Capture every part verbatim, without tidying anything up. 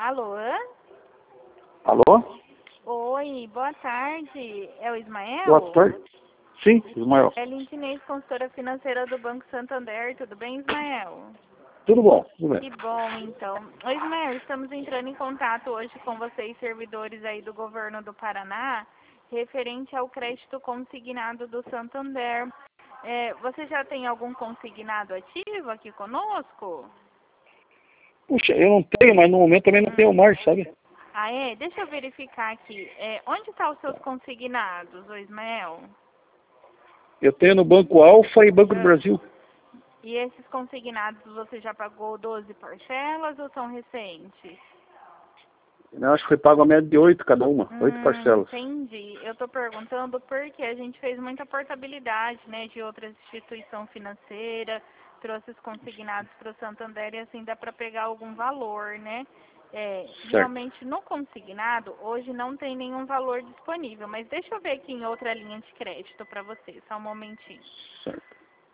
Alô? Alô? Oi, boa tarde. É o Ismael? Boa tarde. Sim, Ismael. É Lintinês, consultora financeira do Banco Santander. Tudo bem, Ismael? Tudo bom, tudo bem. Que bom, então. Oi, Ismael, estamos entrando em contato hoje com vocês, servidores aí do governo do Paraná, referente ao crédito consignado do Santander. É, você já tem algum consignado ativo aqui conosco? Puxa, eu não tenho, mas no momento também não tenho mais, sabe? Ah, é? Deixa eu verificar aqui. É, onde estão os seus consignados, ô Ismael? Eu tenho no Banco Alfa e Banco do Ah. Brasil. E esses consignados você já pagou doze parcelas ou são recentes? Eu acho que foi pago a média de oito cada uma, oito Hum, parcelas. entendi. Eu estou perguntando porque a gente fez muita portabilidade, né, de outra instituição financeira, trouxe os consignados para o Santander e assim dá para pegar algum valor, né? É, realmente no consignado, hoje não tem nenhum valor disponível, mas deixa eu ver aqui em outra linha de crédito para você, só um momentinho. Certo.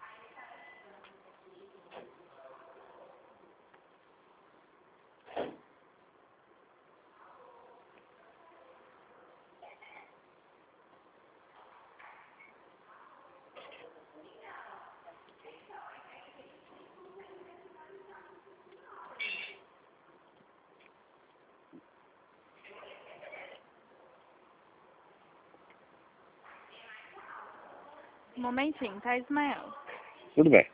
Um momentinho, tá, Ismael? Tudo bem.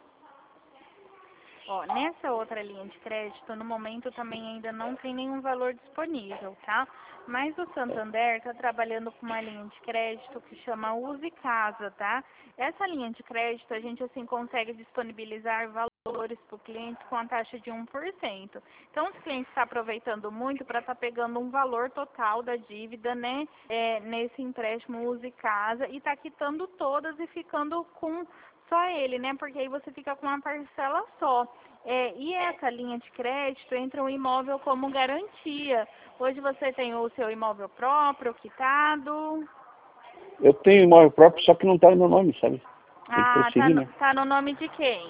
Ó, nessa outra linha de crédito, no momento também ainda não tem nenhum valor disponível, tá? Mas o Santander está trabalhando com uma linha de crédito que chama Use Casa, tá? Essa linha de crédito a gente assim consegue disponibilizar valores para o cliente com a taxa de um por cento. Então, os clientes estão aproveitando muito para estar tá pegando um valor total da dívida, né? É, nesse empréstimo Use Casa e tá quitando todas e ficando com só ele, né? Porque aí você fica com uma parcela só. É, e essa linha de crédito entra um imóvel como garantia. Hoje você tem o seu imóvel próprio, quitado. Eu tenho imóvel próprio, só que não está no meu nome, sabe? Tem que Ah, tá prosseguir, no, né? tá no nome de quem?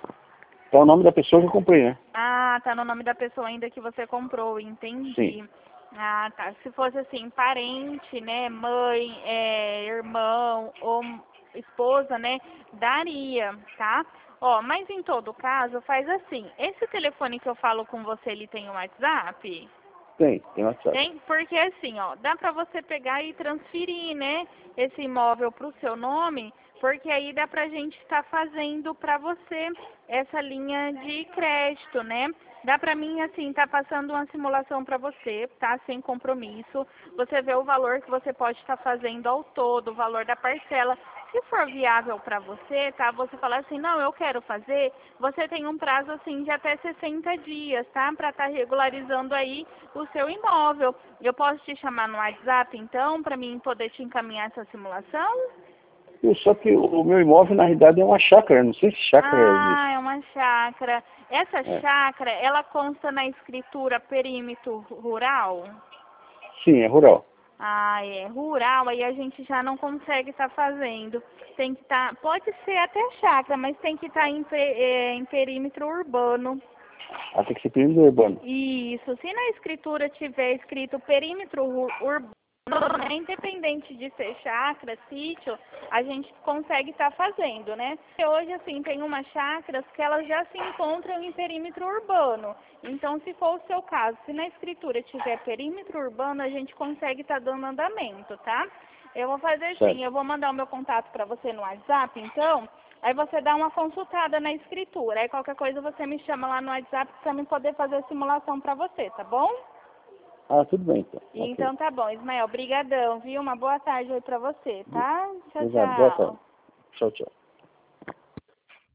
Tá o nome da pessoa que eu comprei, né? Ah, tá no nome da pessoa ainda que você comprou, entendi. Sim. Ah, tá. Se fosse assim, parente, né, mãe, é, irmão ou esposa, né, daria, tá? Ó, mas em todo caso, faz assim, esse telefone que eu falo com você, ele tem um WhatsApp? Tem, tem WhatsApp. Tem, porque assim, ó, dá pra você pegar e transferir, né, esse imóvel pro seu nome, porque aí dá pra gente estar fazendo pra você essa linha de crédito, né? Dá pra mim, assim, tá passando uma simulação pra você, tá? Sem compromisso. Você vê o valor que você pode estar fazendo ao todo, o valor da parcela. Se for viável para você, tá? Você falar assim, não, eu quero fazer, você tem um prazo assim de até sessenta dias, tá? Para estar regularizando aí o seu imóvel. Eu posso te chamar no WhatsApp, então, para mim poder te encaminhar essa simulação? Eu, só que o meu imóvel, na realidade, é uma chácara. Não sei se chácara Ah, existe. é uma chácara. Essa É. chácara, ela consta na escritura perímetro rural? Sim, é rural. Ah, é rural, aí a gente já não consegue estar fazendo. Tem que estar, pode ser até chácara, mas tem que estar em, pe- é, em perímetro urbano. Ah, tem que ser perímetro urbano. Isso, se na escritura tiver escrito perímetro ur- urbano, né, independente de ser chácara, sítio, a gente consegue estar fazendo, né? E hoje, assim, tem umas chácaras que elas já se encontram em perímetro urbano. Então, se for o seu caso, se na escritura tiver perímetro urbano, a gente consegue estar dando andamento, tá? Eu vou fazer assim, Certo. eu vou mandar o meu contato para você no WhatsApp, então, aí você dá uma consultada na escritura. Aí qualquer coisa você me chama lá no WhatsApp para mim poder fazer a simulação para você, tá bom? Ah, tudo bem, então. Ok. Então tá bom, Ismael, brigadão, viu? Uma boa tarde aí pra você, tá? Tchau, Obrigado. Boa tarde. tchau. Tchau, tchau.